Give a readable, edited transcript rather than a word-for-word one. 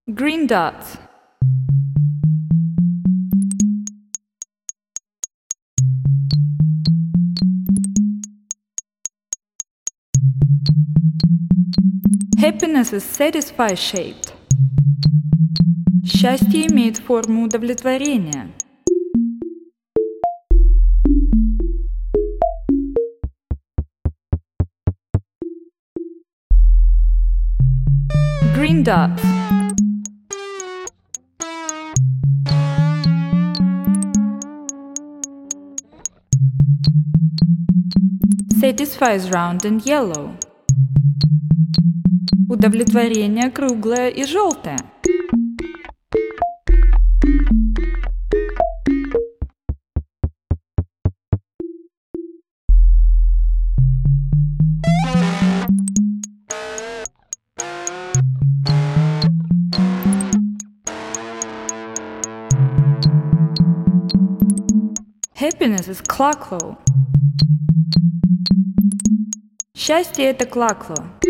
Green dots. Happiness is satisfy-shaped. Счастье имеет форму удовлетворения. Green dots. Satisfy is round and yellow. Удовлетворение круглое и желтое. Happiness is клакло. Счастье — это клакло.